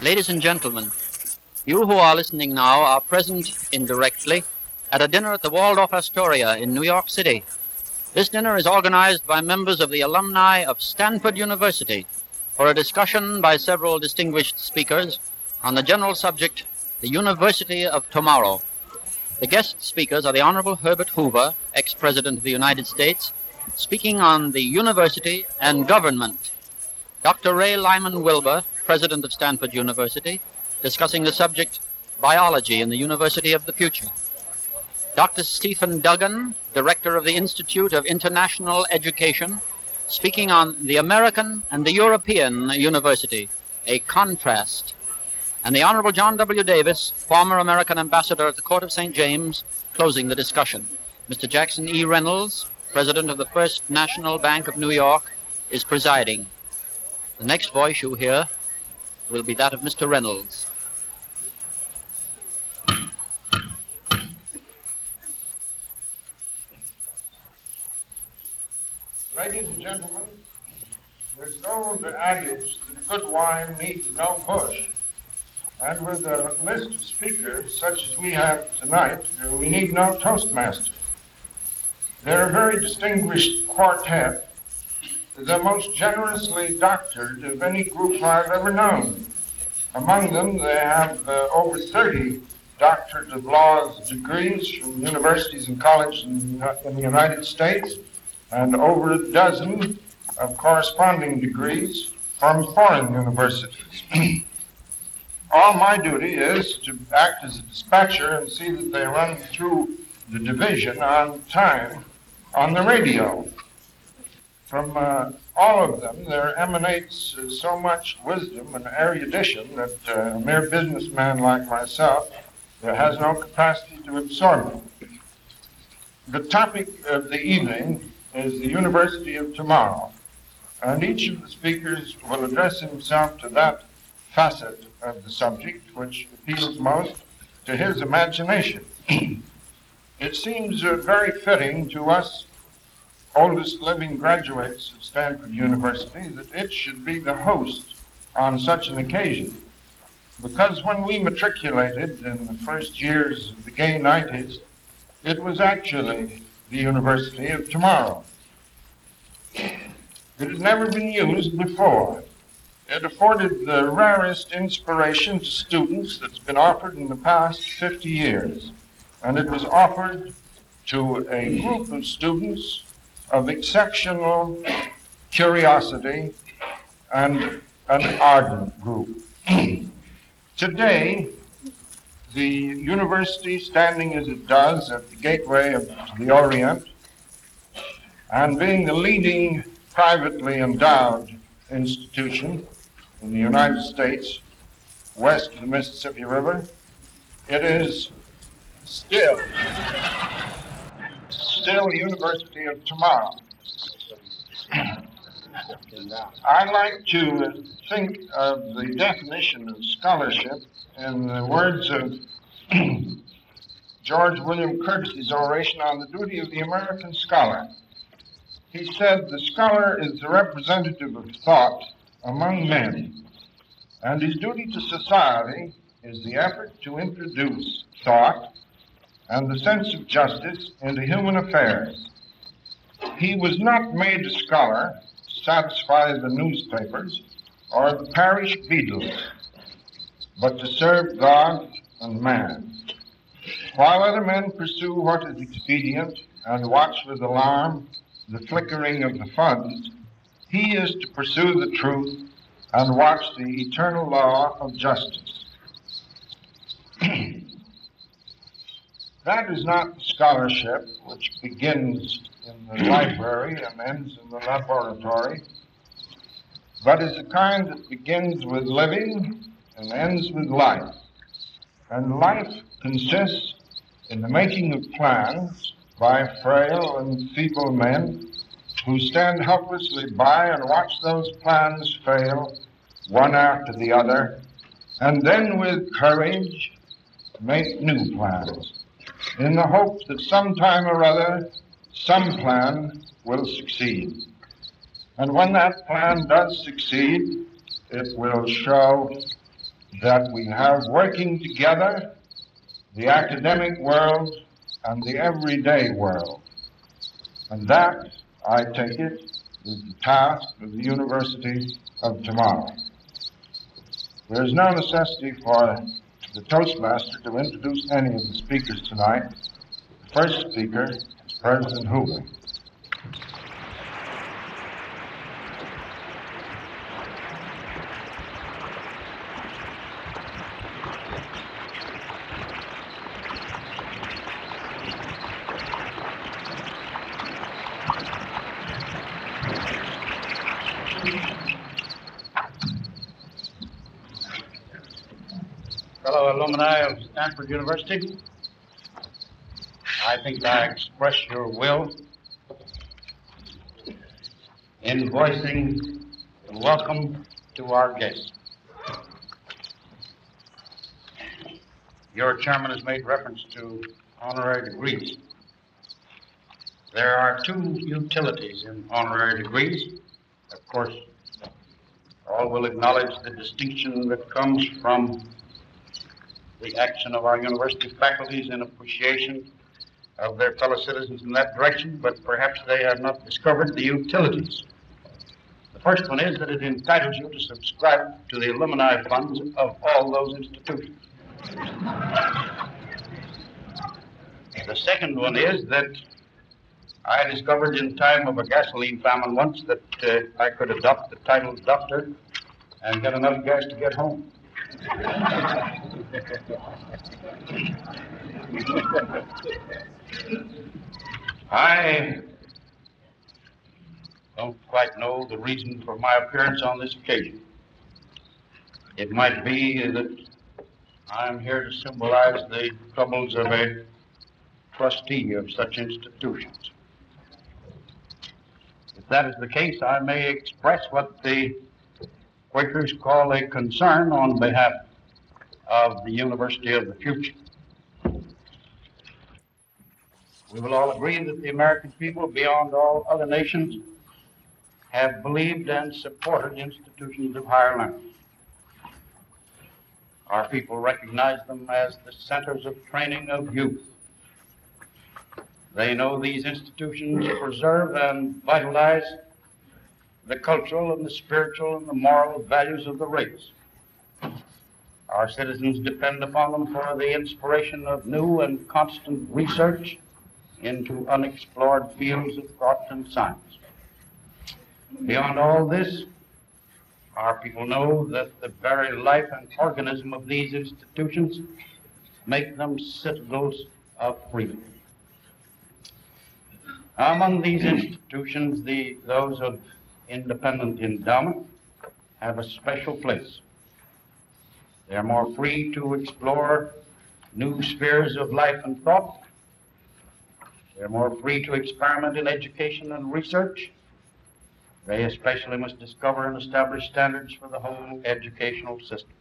Ladies and gentlemen, you who are listening now are present indirectly at a dinner at the Waldorf Astoria in New York City. This dinner is organized by members of the alumni of Stanford University for a discussion by several distinguished speakers on the general subject, the University of Tomorrow. The guest speakers are the Honorable Herbert Hoover, ex-President of the United States, speaking on the university and government. Dr. Ray Lyman Wilbur, President of Stanford University, discussing the subject, biology in the University of the Future. Dr. Stephen Duggan, Director of the Institute of International Education, speaking on the American and the European University, a contrast. And the Honorable John W. Davis, former American ambassador at the Court of St. James, closing the discussion. Mr. Jackson E. Reynolds, President of the First National Bank of New York, is presiding. The next voice you hear will be that of Mr. Reynolds. Ladies and gentlemen, there's an old adage that good wine needs no bush. And with a list of speakers such as we have tonight, we need no Toastmaster. They're a very distinguished quartet, the most generously doctored of any group I've ever known. Among them, they have over 30 Doctorate of Laws degrees from universities and colleges in the United States, and over a dozen of corresponding degrees from foreign universities. All my duty is to act as a dispatcher and see that they run through the division on time on the radio. From all of them, there emanates so much wisdom and erudition that a mere businessman like myself has no capacity to absorb it. The topic of the evening is the University of Tomorrow, and each of the speakers will address himself to that facet of the subject which appeals most to his imagination. It seems very fitting to us oldest living graduates of Stanford University that it should be the host on such an occasion, because when we matriculated in the first years of the gay 90s, it was actually the University of Tomorrow. It had never been used before. It afforded the rarest inspiration to students that's been offered in the past 50 years. And it was offered to a group of students of exceptional curiosity and an ardent group. Today, the university, standing as it does at the gateway of the Orient, and being the leading privately endowed institution in the United States, west of the Mississippi River, it is still the University of Tomorrow. I like to think of the definition of scholarship in the words of George William Curtis's oration on the duty of the American scholar. He said, "The scholar is the representative of thought among men, and his duty to society is the effort to introduce thought and the sense of justice into human affairs. He was not made a scholar to satisfy the newspapers or the parish beadles, but to serve God and man. While other men pursue what is expedient and watch with alarm the flickering of the funds, he is to pursue the truth and watch the eternal law of justice." That is not scholarship which begins in the library and ends in the laboratory, but is a kind that begins with living and ends with life. And life consists in the making of plans by frail and feeble men who stand helplessly by and watch those plans fail one after the other, and then with courage make new plans, in the hope that sometime or other some plan will succeed. And when that plan does succeed, it will show that we have working together the academic world and the everyday world. And that, I take it, is the task of the university of tomorrow. There is no necessity for the Toastmaster to introduce any of the speakers tonight. The first speaker is President Hoover. Fellow alumni of Stanford University, I think I express your will in voicing the welcome to our guests. Your chairman has made reference to honorary degrees. There are two utilities in honorary degrees. Of course, all will acknowledge the distinction that comes from the action of our university faculties in appreciation of their fellow citizens in that direction, but perhaps they have not discovered the utilities. The first one is that it entitles you to subscribe to the alumni funds of all those institutions. The second one is that I discovered in time of a gasoline famine once that I could adopt the title doctor and get enough gas to get home. I don't quite know the reason for my appearance on this occasion. It might be that I'm here to symbolize the troubles of a trustee of such institutions. If that is the case, I may express what the Quakers call a concern on behalf of the University of the future. We will all agree that the American people, beyond all other nations, have believed and supported institutions of higher learning. Our people recognize them as the centers of training of youth. They know these institutions preserve and vitalize the cultural and the spiritual and the moral values of the race. Our citizens depend upon them for the inspiration of new and constant research into unexplored fields of thought and science. Beyond all this, our people know that the very life and organism of these institutions make them citadels of freedom. Among these institutions, those of independent endowment have a special place. They are more free to explore new spheres of life and thought. They're more free to experiment in education and research. They especially must discover and establish standards for the whole educational system.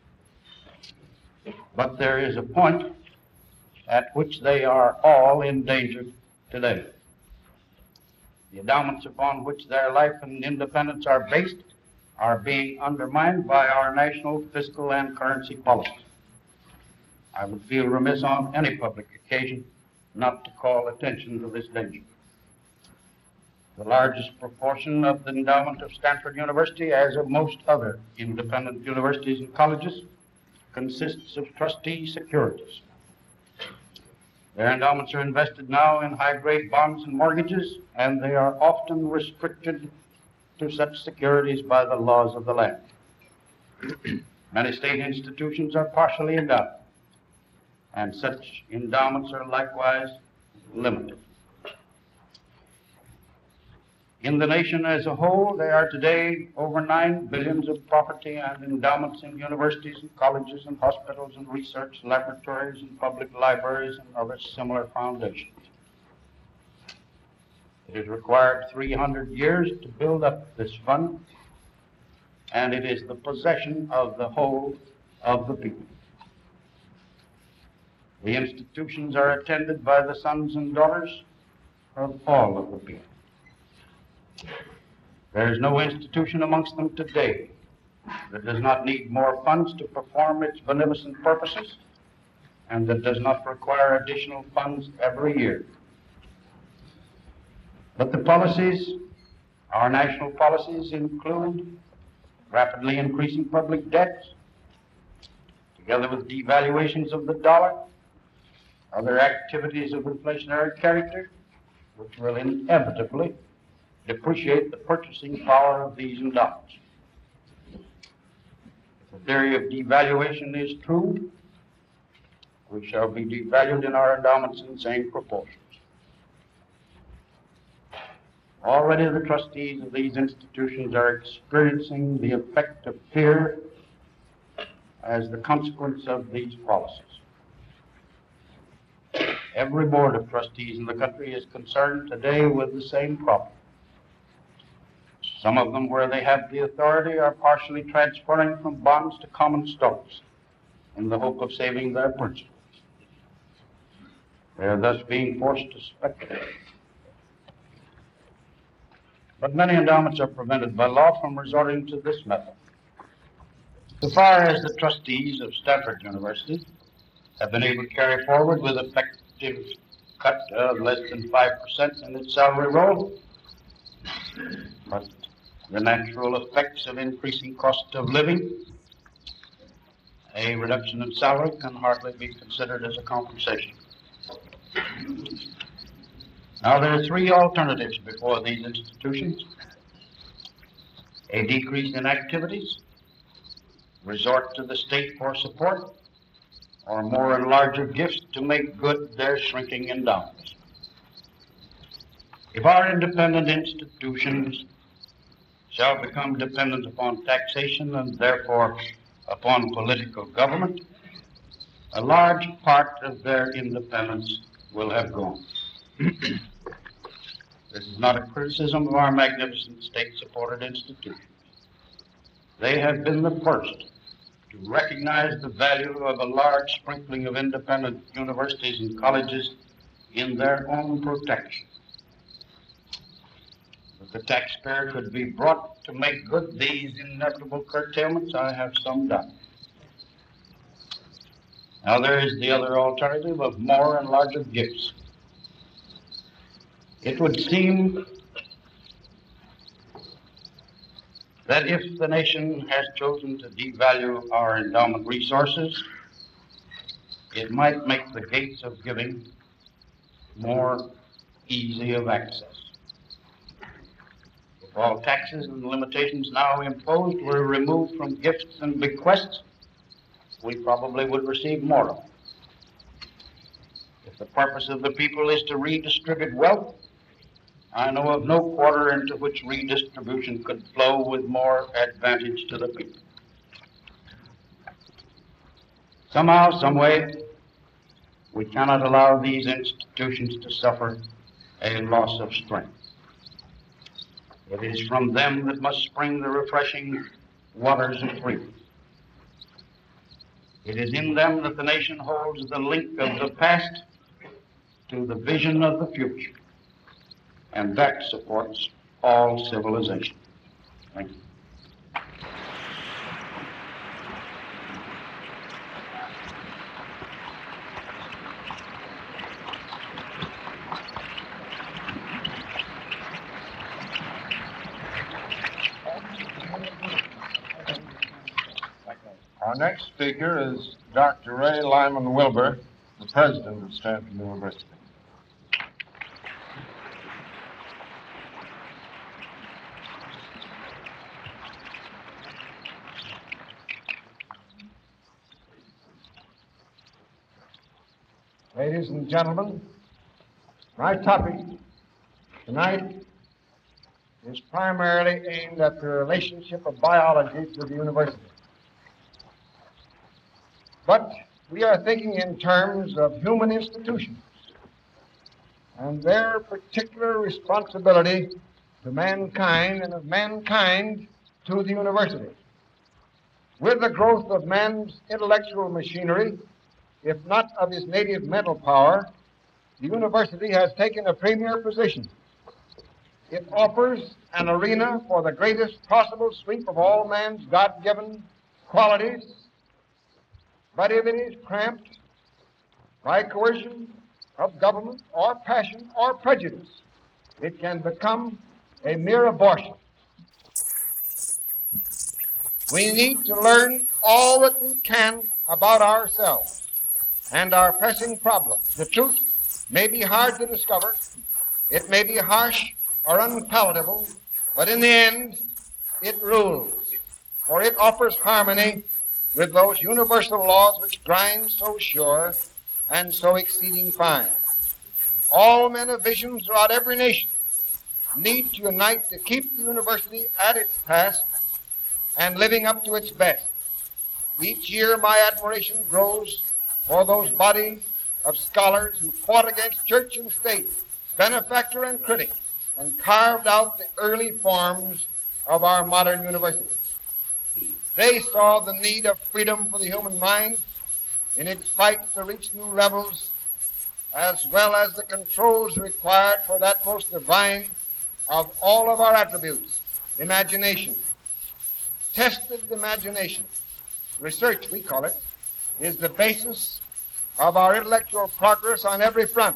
But there is a point at which they are all endangered today. The endowments upon which their life and independence are based are being undermined by our national fiscal and currency policy. I would feel remiss on any public occasion not to call attention to this danger. The largest proportion of the endowment of Stanford University, as of most other independent universities and colleges, consists of trustee securities. Their endowments are invested now in high-grade bonds and mortgages, and they are often restricted to such securities by the laws of the land. Many state institutions are partially endowed, and such endowments are likewise limited. In the nation as a whole, there are today over 9 billion of property and endowments in universities and colleges and hospitals and research laboratories and public libraries and other similar foundations. It has required 300 years to build up this fund, and it is the possession of the whole of the people. The institutions are attended by the sons and daughters of all of the people. There is no institution amongst them today that does not need more funds to perform its beneficent purposes, and that does not require additional funds every year. But the policies, our national policies, include rapidly increasing public debt, together with devaluations of the dollar, other activities of inflationary character, which will inevitably depreciate the purchasing power of these endowments. If the theory of devaluation is true, we shall be devalued in our endowments in the same proportions. Already the trustees of these institutions are experiencing the effect of fear as the consequence of these policies. Every board of trustees in the country is concerned today with the same problem. Some of them, where they have the authority, are partially transferring from bonds to common stocks in the hope of saving their principal. They are thus being forced to speculate. But many endowments are prevented by law from resorting to this method. So far as the trustees of Stanford University have been able to carry forward with effective cut of less than 5% in its salary roll, but the natural effects of increasing cost of living, a reduction in salary can hardly be considered as a compensation. Now, there are three alternatives before these institutions: a decrease in activities, resort to the state for support, or more and larger gifts to make good their shrinking endowments. If our independent institutions shall become dependent upon taxation and therefore upon political government, a large part of their independence will have gone. This is not a criticism of our magnificent state-supported institutions. They have been the first to recognize the value of a large sprinkling of independent universities and colleges in their own protection. If the taxpayer could be brought to make good these inevitable curtailments, I have some doubt. Now, there is the other alternative of more and larger gifts. It would seem that if the nation has chosen to devalue our endowment resources, it might make the gates of giving more easy of access. If all taxes and limitations now imposed were removed from gifts and bequests, we probably would receive more of them. If the purpose of the people is to redistribute wealth, I know of no quarter into which redistribution could flow with more advantage to the people. Somehow, some way, we cannot allow these institutions to suffer a loss of strength. It is from them that must spring the refreshing waters of freedom. It is in them that the nation holds the link of the past to the vision of the future, and that supports all civilization. Thank you. Our next speaker is Dr. Ray Lyman Wilbur, the president of Stanford University. Ladies and gentlemen, my topic tonight is primarily aimed at the relationship of biology to the university. But we are thinking in terms of human institutions and their particular responsibility to mankind and of mankind to the university. With the growth of man's intellectual machinery, if not of his native mental power, the university has taken a premier position It offers an arena for the greatest possible sweep of all man's God-given qualities, but if it is cramped by coercion of government or passion or prejudice, it can become a mere abortion. We need to learn all that we can about ourselves and our pressing problems. The truth may be hard to discover, it may be harsh or unpalatable, but in the end, it rules, for it offers harmony with those universal laws which grind so sure and so exceeding fine. All men of vision throughout every nation need to unite to keep the university at its task and living up to its best. Each year my admiration grows for those bodies of scholars who fought against church and state, benefactor and critic, and carved out the early forms of our modern university. They saw the need of freedom for the human mind in its fight to reach new levels, as well as the controls required for that most divine of all of our attributes, imagination. Tested imagination, research we call it, is the basis of our intellectual progress on every front.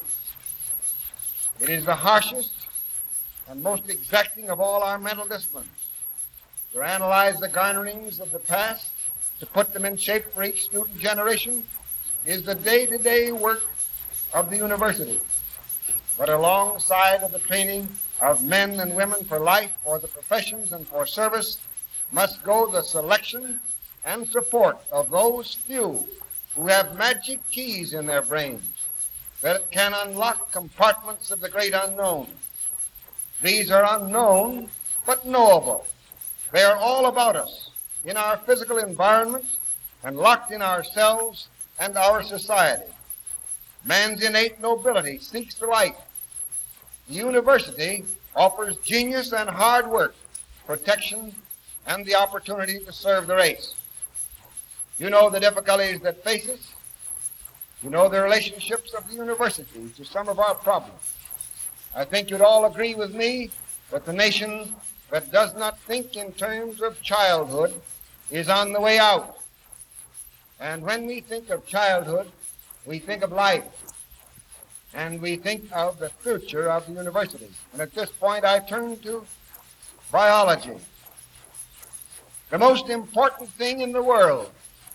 It is the harshest and most exacting of all our mental disciplines. To analyze the garnerings of the past, to put them in shape for each student generation, is the day-to-day work of the university. But alongside of the training of men and women for life, for the professions, and for service, must go the selection and support of those few who have magic keys in their brains that can unlock compartments of the great unknown. These are unknown but knowable. They are all about us, in our physical environment and locked in ourselves and our society. Man's innate nobility seeks the light. The university offers genius and hard work, protection, and the opportunity to serve the race. You know the difficulties that face us. You know the relationships of the university to some of our problems. I think you'd all agree with me that the nation that does not think in terms of childhood is on the way out. And when we think of childhood, we think of life. And we think of the future of the university. And at this point, I turn to biology. The most important thing in the world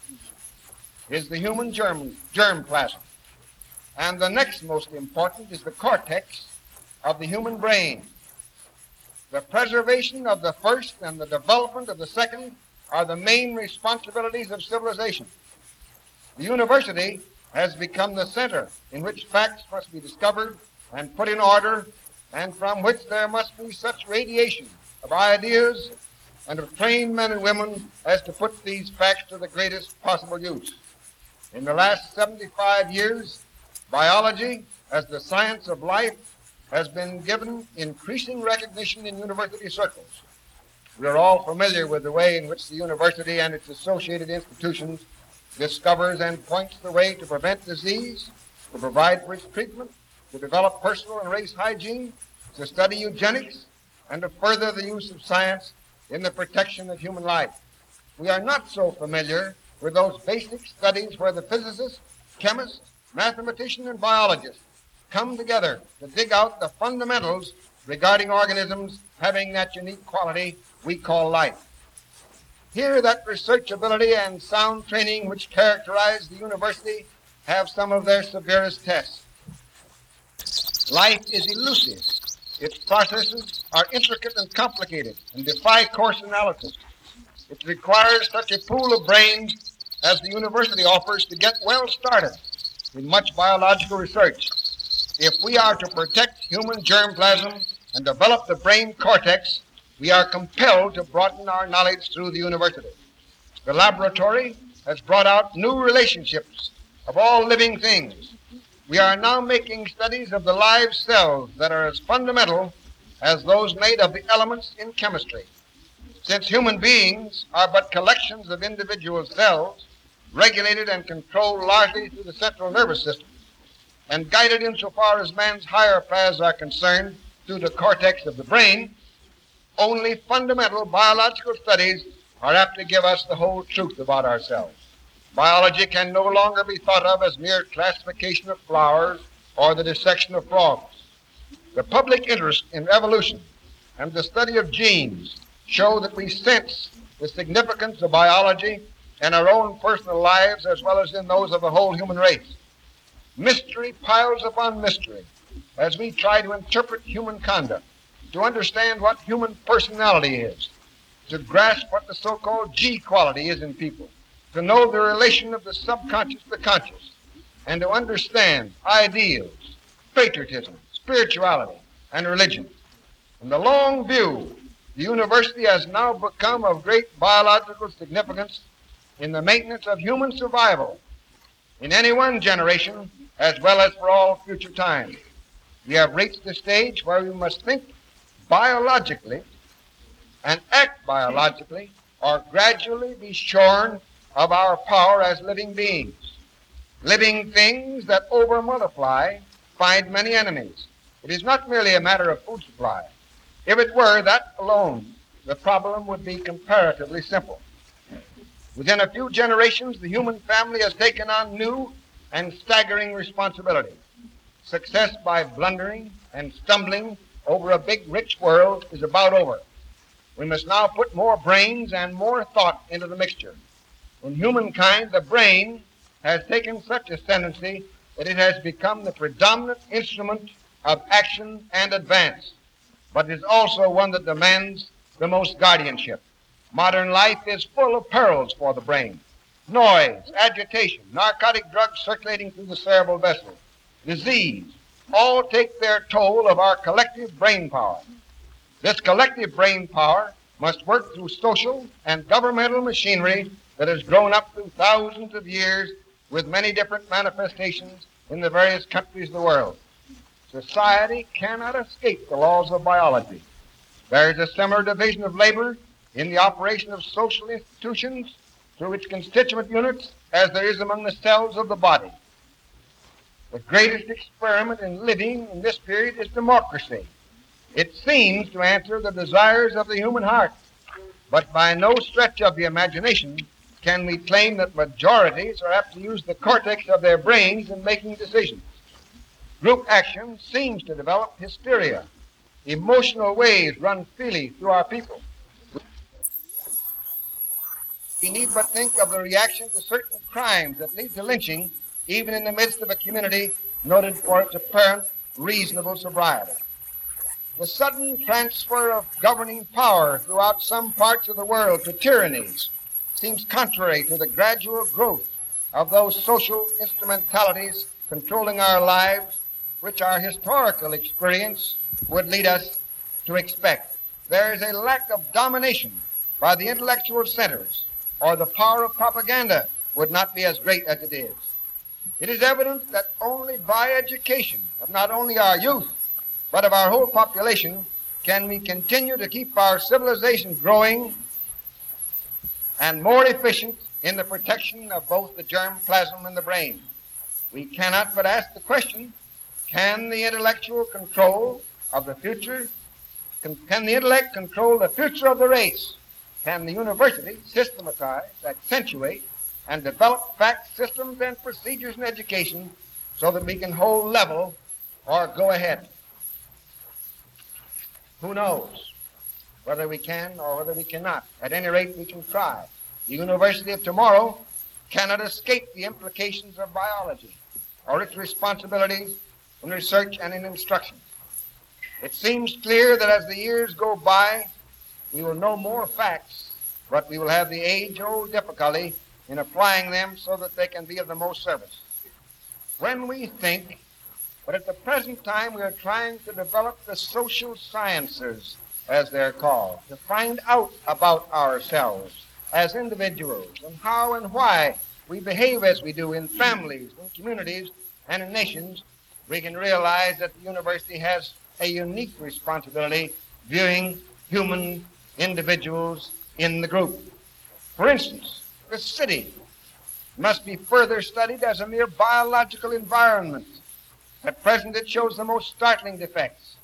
is the human germplasm. And the next most important is the cortex of the human brain. The preservation of the first and the development of the second are the main responsibilities of civilization. The university has become the center in which facts must be discovered and put in order, and from which there must be such radiation of ideas and of trained men and women as to put these facts to the greatest possible use. In the last 75 years, biology, as the science of life, has been given increasing recognition in university circles. We are all familiar with the way in which the university and its associated institutions discovers and points the way to prevent disease, to provide for its treatment, to develop personal and race hygiene, to study eugenics, and to further the use of science in the protection of human life. We are not so familiar with those basic studies where the physicist, chemist, mathematician, and biologist come together to dig out the fundamentals regarding organisms having that unique quality we call life. Here, that researchability and sound training which characterize the university have some of their severest tests. Life is elusive. Its processes are intricate and complicated and defy coarse analysis. It requires such a pool of brains as the university offers to get well started in much biological research. If we are to protect human germplasm and develop the brain cortex, we are compelled to broaden our knowledge through the university. The laboratory has brought out new relationships of all living things. We are now making studies of the live cells that are as fundamental as those made of the elements in chemistry. Since human beings are but collections of individual cells, regulated and controlled largely through the central nervous system, and guided insofar as man's higher paths are concerned through the cortex of the brain, only fundamental biological studies are apt to give us the whole truth about ourselves. Biology can no longer be thought of as mere classification of flowers or the dissection of frogs. The public interest in evolution and the study of genes show that we sense the significance of biology in our own personal lives as well as in those of the whole human race. Mystery piles upon mystery as we try to interpret human conduct, to understand what human personality is, to grasp what the so-called G quality is in people, to know the relation of the subconscious to the conscious, and to understand ideals, patriotism, spirituality, and religion. In the long view, the university has now become of great biological significance in the maintenance of human survival in any one generation as well as for all future time. We have reached the stage where we must think biologically and act biologically or gradually be shorn of our power as living beings. Living things that over-multiply find many enemies. It is not merely a matter of food supply. If it were that alone, the problem would be comparatively simple. Within a few generations, the human family has taken on new and staggering responsibility. Success by blundering and stumbling over a big, rich world is about over. We must now put more brains and more thought into the mixture. In humankind, the brain has taken such ascendancy that it has become the predominant instrument of action and advance, but it is also one that demands the most guardianship. Modern life is full of perils for the brain. Noise, agitation, narcotic drugs circulating through the cerebral vessel, disease, all take their toll of our collective brain power. This collective brain power must work through social and governmental machinery that has grown up through thousands of years with many different manifestations in the various countries of the world. Society cannot escape the laws of biology. There is a similar division of labor in the operation of social institutions through its constituent units as there is among the cells of the body. The greatest experiment in living in this period is democracy. It seems to answer the desires of the human heart, but by no stretch of the imagination can we claim that majorities are apt to use the cortex of their brains in making decisions. Group action seems to develop hysteria. Emotional waves run freely through our people. We need but think of the reaction to certain crimes that lead to lynching, even in the midst of a community noted for its apparent reasonable sobriety. The sudden transfer of governing power throughout some parts of the world to tyrannies seems contrary to the gradual growth of those social instrumentalities controlling our lives which our historical experience would lead us to expect. There is a lack of domination by the intellectual centers, or the power of propaganda would not be as great as it is. It is evident that only by education of not only our youth, but of our whole population, can we continue to keep our civilization growing and more efficient in the protection of both the germ plasm and the brain. We cannot but ask the question, can the intellectual control of the future, can the intellect control the future of the race? Can the university systematize, accentuate, and develop fact systems and procedures in education so that we can hold level or go ahead? Who knows whether we can or whether we cannot. At any rate, we can try. The university of tomorrow cannot escape the implications of biology or its responsibilities in research and in instruction. It seems clear that as the years go by, we will know more facts, but we will have the age-old difficulty in applying them so that they can be of the most service. When we think, but at the present time we are trying to develop the social sciences, as they're called, to find out about ourselves as individuals and how and why we behave as we do in families, in communities, and in nations, we can realize that the university has a unique responsibility viewing human individuals in the group. For instance, the city must be further studied as a mere biological environment. At present, it shows the most startling defects.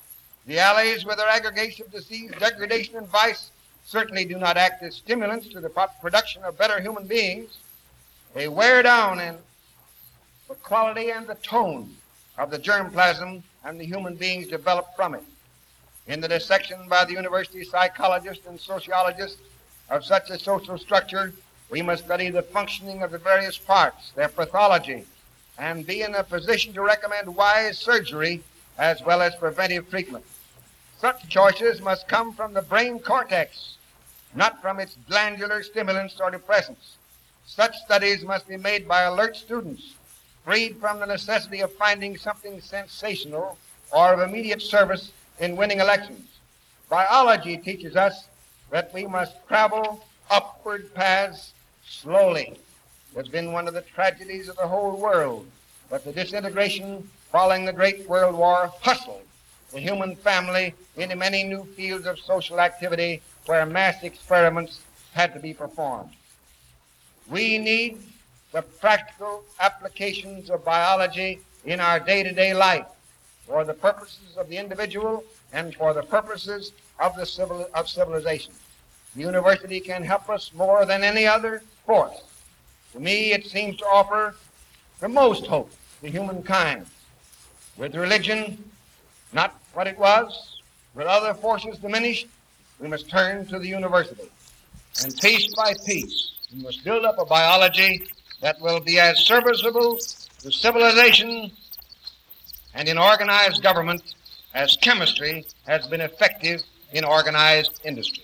The alleys with their aggregation of disease, degradation, and vice certainly do not act as stimulants to the production of better human beings. They wear down and the quality and the tone of the germplasm and the human beings developed from it. In the dissection by the university psychologists and sociologists of such a social structure, we must study the functioning of the various parts, their pathology, and be in a position to recommend wise surgery as well as preventive treatment. Such choices must come from the brain cortex, not from its glandular stimulants or depressants. Such studies must be made by alert students, freed from the necessity of finding something sensational or of immediate service in winning elections. Biology teaches us that we must travel upward paths slowly. It's been one of the tragedies of the whole world, but the disintegration following the Great World War hustled the human family into many new fields of social activity where mass experiments had to be performed. We need the practical applications of biology in our day-to-day life for the purposes of the individual and for the purposes of civilization. The university can help us more than any other force. To me, it seems to offer the most hope to humankind. With religion not what it was, with other forces diminished, we must turn to the university. And piece by piece, we must build up a biology that will be as serviceable to civilization and in organized government as chemistry has been effective in organized industry.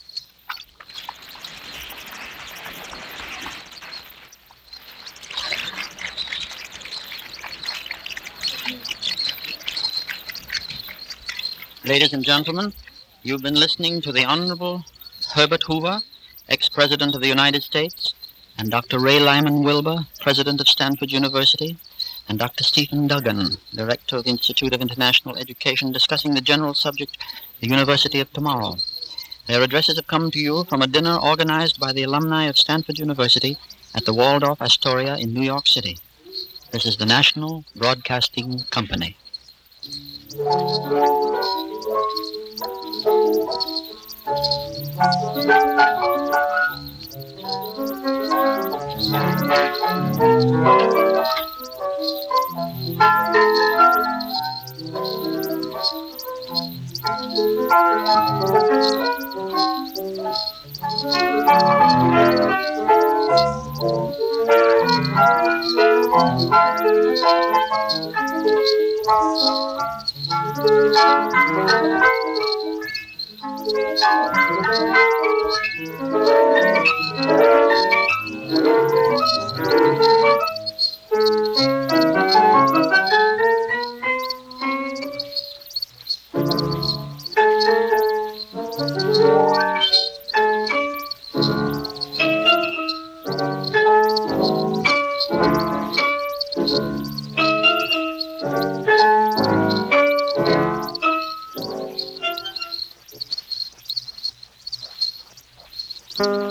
Ladies and gentlemen, you've been listening to the Honorable Herbert Hoover, ex-President of the United States, and Dr. Ray Lyman Wilbur, President of Stanford University, and Dr. Stephen Duggan, Director of the Institute of International Education, discussing the general subject, the University of Tomorrow. Their addresses have come to you from a dinner organized by the alumni of Stanford University at the Waldorf Astoria in New York City. This is the National Broadcasting Company. Thank you.